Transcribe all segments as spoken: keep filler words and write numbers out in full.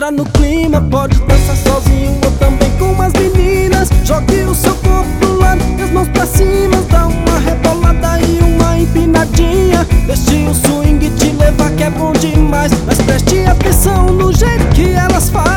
Entra no clima, pode dançar sozinho ou também com as meninas. Jogue o seu corpo pro lado e as mãos pra cima. Dá uma rebolada e uma empinadinha. Deixe o swing te levar que é bom demais. Mas preste atenção no jeito que elas faz.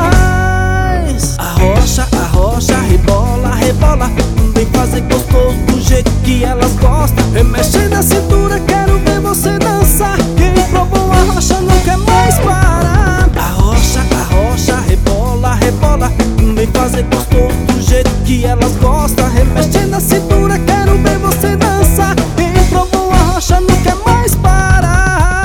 Arrocha, arrocha, rebola, rebola. Vem fazer gostoso do jeito que elas gostam. Remexe na cintura, quero ver você dançar. Quem provou a rocha não quer mais parar. Arrocha, arrocha, rebola, rebola. Vem fazer gostoso do jeito que elas gostam. Remexe na cintura, quero ver você dançar. Quem provou a rocha não quer mais parar.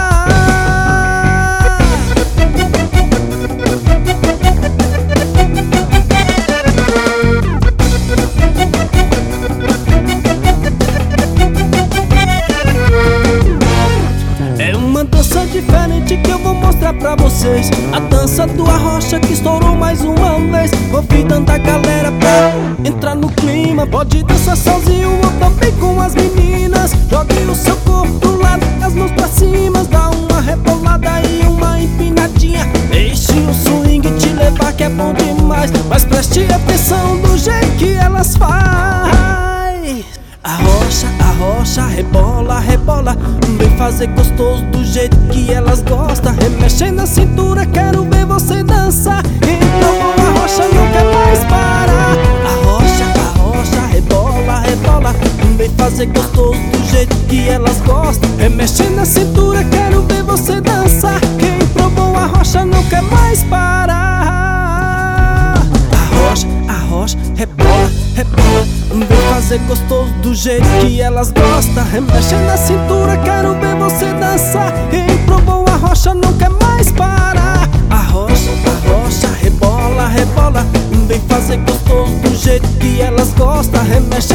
É uma dança diferente que eu vou mostrar pra vocês. A dança do arrocha que estourou mais uma vez. Convidando a galera pra entrar no clima. Pode dançar sozinho ou também com as meninas. Jogue o seu corpo pro lado, as mãos pra cima. Dá uma rebolada e uma empinadinha. Deixe o swing te levar que é bom demais. Mas preste atenção do jeito que elas faz. Arrocha, arrocha, rebola, rebola. Vem fazer gostoso do jeito que elas gostam. Remexe na cintura, quero ver você dançar. Então a rocha não quer mais parar. Arrocha, arrocha, rebola, rebola. Vem fazer gostoso do jeito que elas gostam. Remexe na cintura, quero ver você dançar. Quem provou a rocha não quer mais parar. Arrocha, arrocha, rebola, rebola. Vem fazer gostoso do jeito que elas gostam. Remexe na cintura, quero ver você dançar. Quem provou a rocha não quer mais parar. Arrocha, arrocha, rebola, rebola. Vem fazer gostoso do jeito que elas gostam. Remexe